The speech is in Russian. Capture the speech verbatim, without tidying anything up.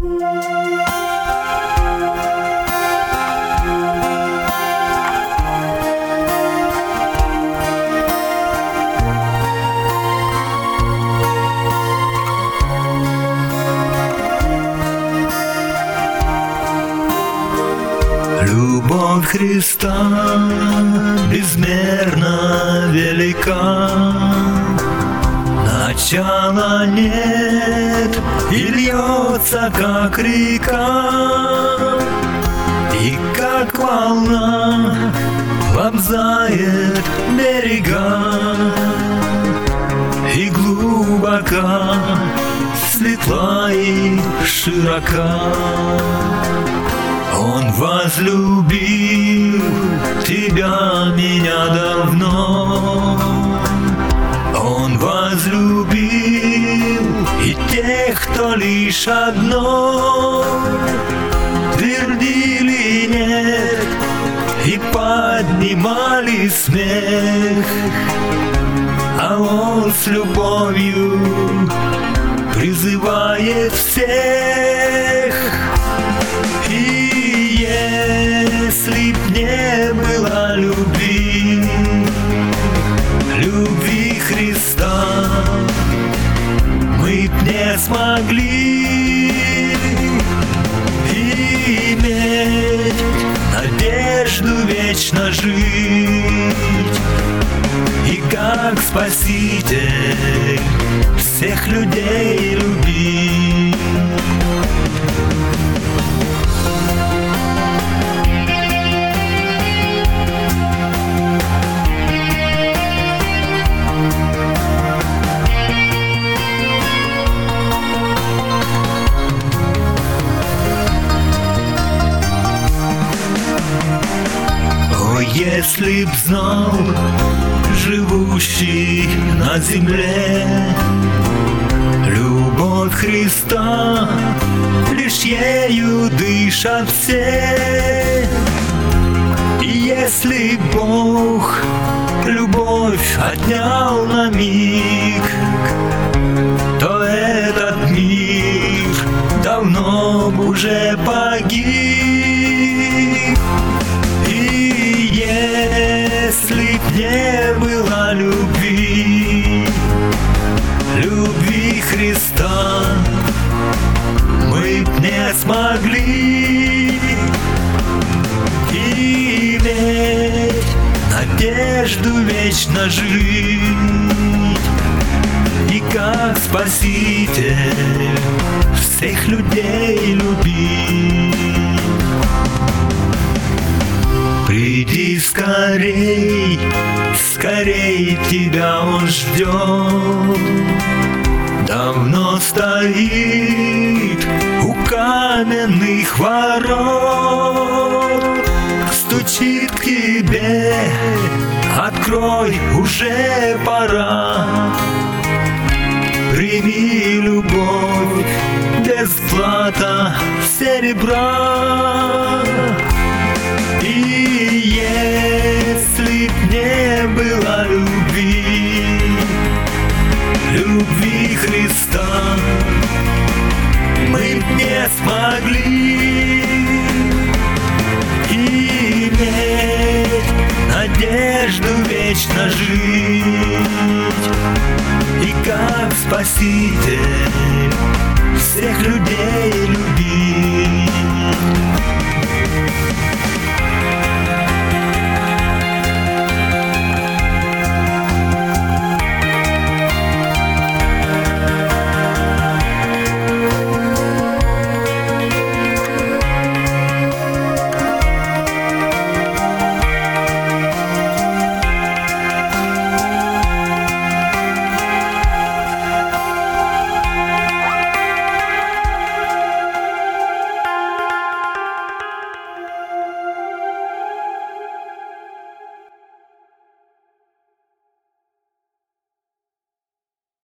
Любовь Христа безмерно велика, начала нет и льется, как река, и как волна лобзает берега, и глубока, светла и широка. Он возлюбил тебя, меня давно. Он возлюбил и тех, кто лишь одно твердили нет и поднимали смех, а он с любовью призывает всех. И если б не было любви, любви Христа, мы б не смогли иметь надежду вечно жить и как Спаситель всех людей любить. Если б знал живущий на земле любовь Христа, лишь ею дышат все. И если Бог любовь отнял на миг, то этот мир давно б уже погиб. Если б не было любви, любви Христа, мы б не смогли иметь надежду вечно жить и как Спаситель всех людей любить. Приди скорей, скорей, тебя он ждет. Давно стоит у каменных ворот, стучит к тебе, открой, уже пора. Прими любовь без плата серебра. И если б не было любви, любви Христа, мы б не смогли иметь надежду вечно жить и как Спаситель